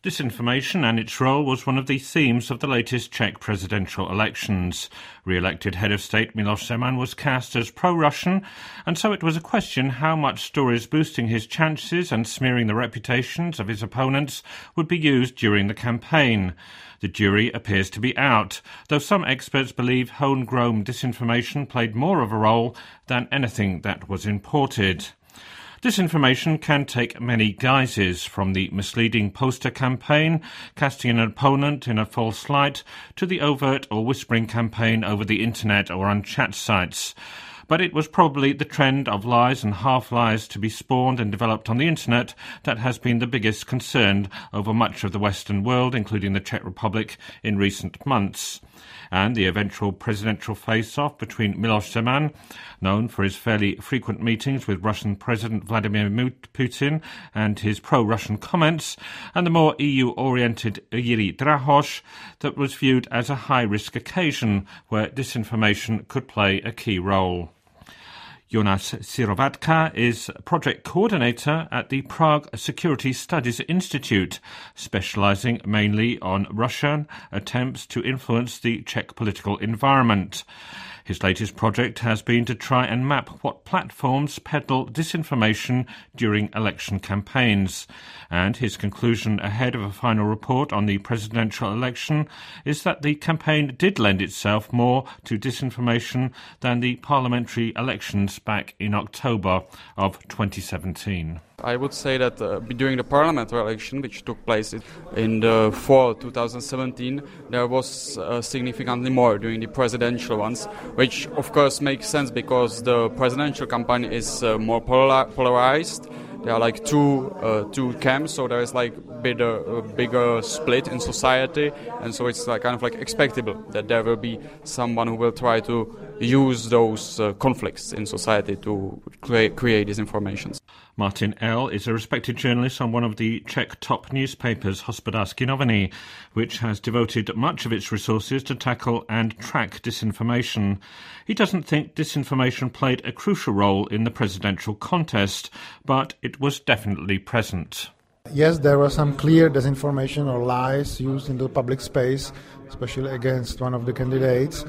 Disinformation and its role was one of the themes of the latest Czech presidential elections. Re-elected head of state Miloš Zeman was cast as pro-Russian, and so it was a question how much stories boosting his chances and smearing the reputations of his opponents would be used during the campaign. The jury appears to be out, though some experts believe homegrown disinformation played more of a role than anything that was imported. Disinformation can take many guises, from the misleading poster campaign, casting an opponent in a false light, to the overt or whispering campaign over the internet or on chat sites. But it was probably the trend of lies and half-lies to be spawned and developed on the internet that has been the biggest concern over much of the Western world, including the Czech Republic, in recent months. And the eventual presidential face-off between Miloš Zeman, known for his fairly frequent meetings with Russian President Vladimir Putin and his pro-Russian comments, and the more EU-oriented Jiří Drahoš, that was viewed as a high-risk occasion where disinformation could play a key role. Jonas Sirovatka is project coordinator at the Prague Security Studies Institute, specializing mainly on Russian attempts to influence the Czech political environment. His latest project has been to try and map what platforms peddle disinformation during election campaigns. And his conclusion ahead of a final report on the presidential election is that the campaign did lend itself more to disinformation than the parliamentary elections back in October of 2017. I would say that during the parliamentary election, which took place in the fall 2017, there was significantly more during the presidential ones, which of course makes sense because the presidential campaign is more polarized. There are like two camps, so there is like a bigger split in society, and so it's like kind of like expectable that there will be someone who will try to use those conflicts in society to create these informations. Martin L. is a respected journalist on one of the Czech top newspapers, Hospodářské noviny, which has devoted much of its resources to tackle and track disinformation. He doesn't think disinformation played a crucial role in the presidential contest, but it was definitely present. Yes, there was some clear disinformation or lies used in the public space, especially against one of the candidates,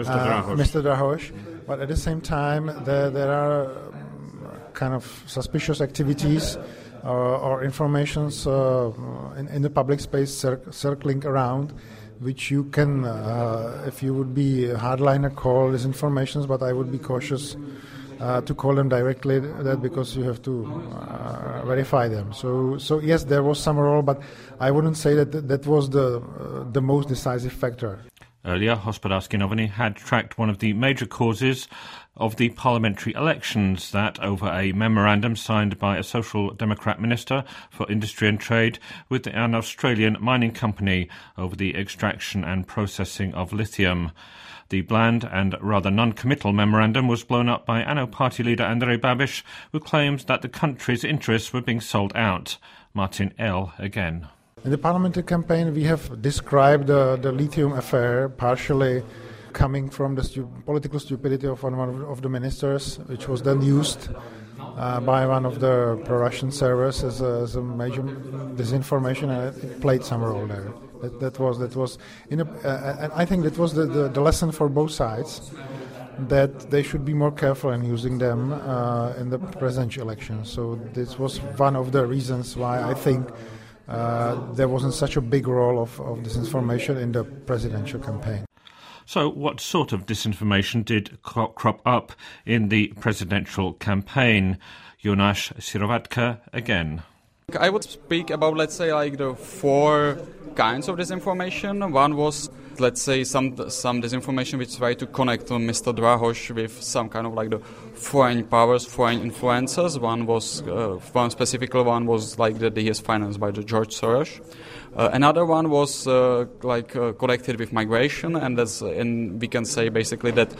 Mr. Drahoš. But at the same time, there are kind of suspicious activities or informations in the public space circling around, which you can, if you would be a hardliner, call disinformations, but I would be cautious to call them directly that, because you have to verify them. So yes, there was some role, but I wouldn't say that was the most decisive factor. Earlier, Hospodářské noviny had tracked one of the major causes of the parliamentary elections, that over a memorandum signed by a Social Democrat minister for industry and trade with an Australian mining company over the extraction and processing of lithium. The bland and rather non-committal memorandum was blown up by ANO party leader Andrej Babiš, who claims that the country's interests were being sold out. Martin L. again. In the parliamentary campaign, we have described the lithium affair partially coming from the political stupidity of one of the ministers, which was then used by one of the pro-Russian servers as a major disinformation, and it played some role there. That was, and I think that was the lesson for both sides, that they should be more careful in using them in the presidential election. So this was one of the reasons why I think there wasn't such a big role of disinformation in the presidential campaign. So what sort of disinformation did crop up in the presidential campaign? Jonas Sirovatka again. I would speak about, let's say, like the four kinds of disinformation. One was, let's say, some disinformation which tried to connect Mr. Drahoš with some kind of like the foreign powers, foreign influencers. One specific one was like that he is financed by the George Soros. Another one was connected with migration, and we can say basically that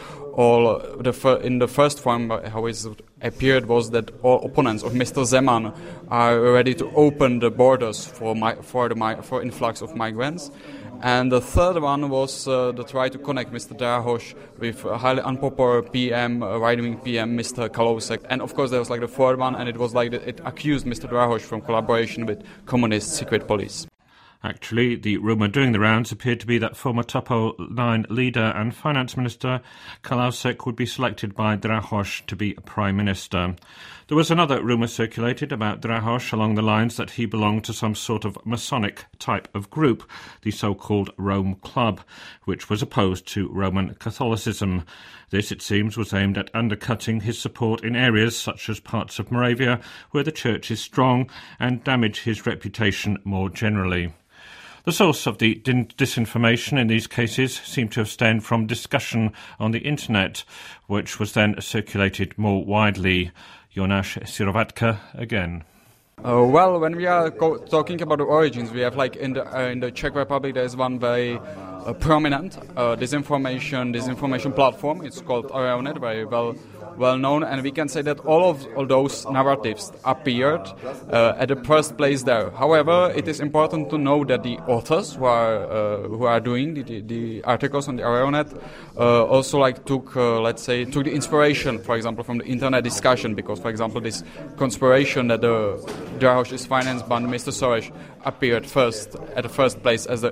in the first form, how it appeared was that all opponents of Mr. Zeman are ready to open the borders for influx of migrants. And the third one was the try to connect Mr. Drahoš with a highly unpopular PM, right-wing PM, Mr. Kalousek. And of course there was like the fourth one, and it was like it accused Mr. Drahoš from collaboration with communist secret police. Actually, the rumour doing the rounds appeared to be that former Topo 9 leader and finance minister Kalousek would be selected by Drahoš to be Prime Minister. There was another rumour circulated about Drahoš along the lines that he belonged to some sort of Masonic type of group, the so-called Rome Club, which was opposed to Roman Catholicism. This, it seems, was aimed at undercutting his support in areas such as parts of Moravia, where the church is strong, and damage his reputation more generally. The source of the disinformation in these cases seemed to have stemmed from discussion on the internet, which was then circulated more widely. Jonáš Syrovatka again. Well, when we are talking about the origins, we have in the Czech Republic there is one very prominent disinformation platform. It's called Areonet, very well known, and we can say that all of those narratives appeared at the first place there. However, it is important to know that the authors who are doing the articles on the Areonet also took the inspiration, for example, from the internet discussion, because, for example, this conspiration that Drahoš is financed by Mr. Soros appeared at the first place as the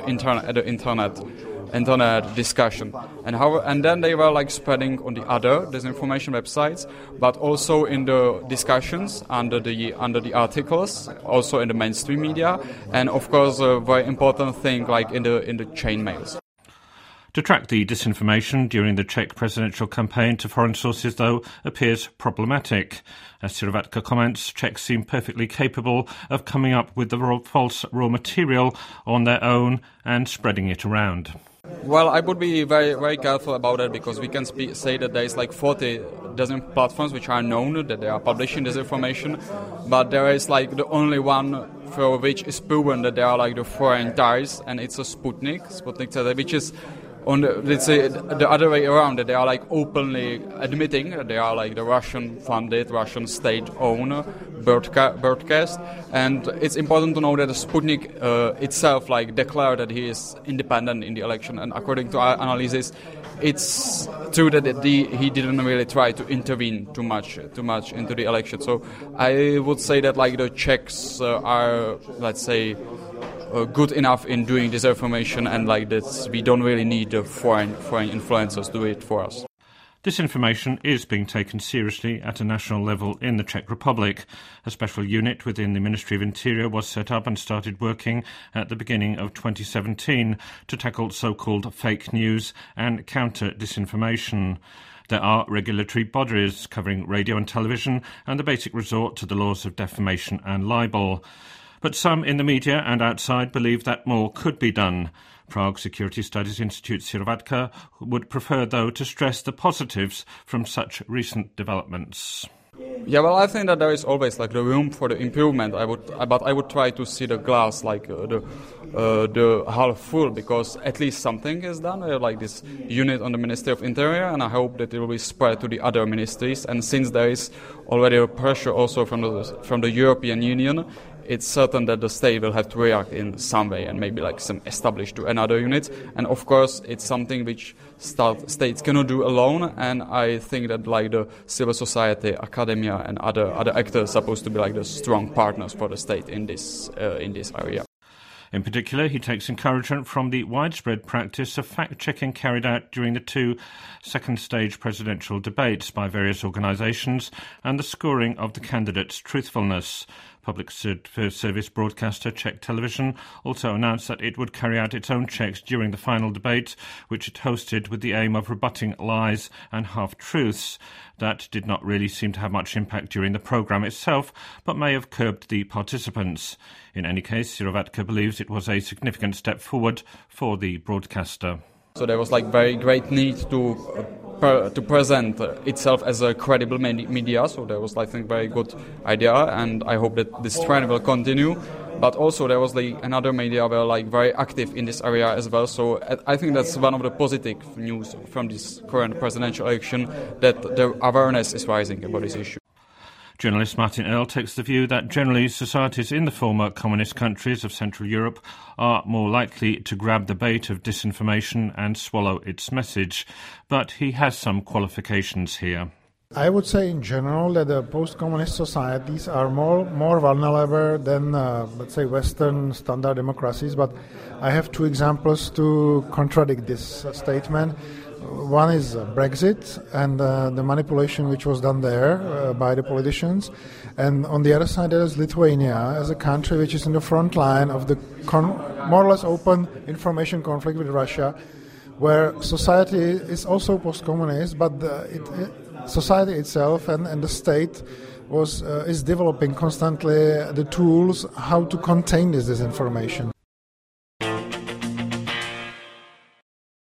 internet discussion, and then they were spreading on the other disinformation websites, but also in the discussions under the articles, also in the mainstream media, and of course a very important thing in the chain mails. To track the disinformation during the Czech presidential campaign to foreign sources, though, appears problematic. As Syrovatka comments, Czechs seem perfectly capable of coming up with the false raw material on their own and spreading it around. Well, I would be very, very careful about that, because we can say that there is 40 dozen platforms which are known that they are publishing this information, but there is the only one for which is proven that they are the foreign ties, and it's a Sputnik, which is on the other way around, that they are openly admitting that they are the Russian-funded, Russian state-owned broadcast. And it's important to know that the Sputnik itself declared that he is independent in the election. And according to our analysis, it's true that he didn't really try to intervene too much into the election. So I would say that the Czechs are, good enough in doing disinformation, and that we don't really need foreign influencers do it for us. Disinformation is being taken seriously at a national level in the Czech Republic. A special unit within the Ministry of Interior was set up and started working at the beginning of 2017 to tackle so-called fake news and counter disinformation. There are regulatory bodies covering radio and television, and the basic resort to the laws of defamation and libel. But some in the media and outside believe that more could be done. Prague Security Studies Institute Syrovatka would prefer, though, to stress the positives from such recent developments. Yeah, well, I think that there is always the room for the improvement. But I would try to see the glass the half full, because at least something is done. This unit on the Ministry of Interior, and I hope that it will be spread to the other ministries. And since there is already a pressure also from the European Union, it's certain that the state will have to react in some way, and maybe establish to another unit. And of course, it's something which states cannot do alone. And I think that the civil society, academia, and other actors are supposed to be the strong partners for the state in this area. In particular, he takes encouragement from the widespread practice of fact-checking carried out during the two second-stage presidential debates by various organisations, and the scoring of the candidates' truthfulness. Public service broadcaster Czech Television also announced that it would carry out its own checks during the final debate, which it hosted with the aim of rebutting lies and half-truths. That did not really seem to have much impact during the programme itself, but may have curbed the participants. In any case, Syrovatka believes it was a significant step forward for the broadcaster. So there was very great need to present itself as a credible media. So there was, I think, very good idea, and I hope that this trend will continue. But also there was another media were very active in this area as well. So I think that's one of the positive news from this current presidential election, that the awareness is rising about this issue. Journalist Martin Earl takes the view that generally societies in the former communist countries of Central Europe are more likely to grab the bait of disinformation and swallow its message, but he has some qualifications here. I would say in general that the post-communist societies are more vulnerable than, let's say, Western standard democracies. But I have two examples to contradict this statement. One is Brexit and the manipulation which was done there by the politicians. And on the other side, there is Lithuania as a country which is in the front line of the more or less open information conflict with Russia, where society is also post-communist, but society itself and the state is developing constantly the tools how to contain this disinformation.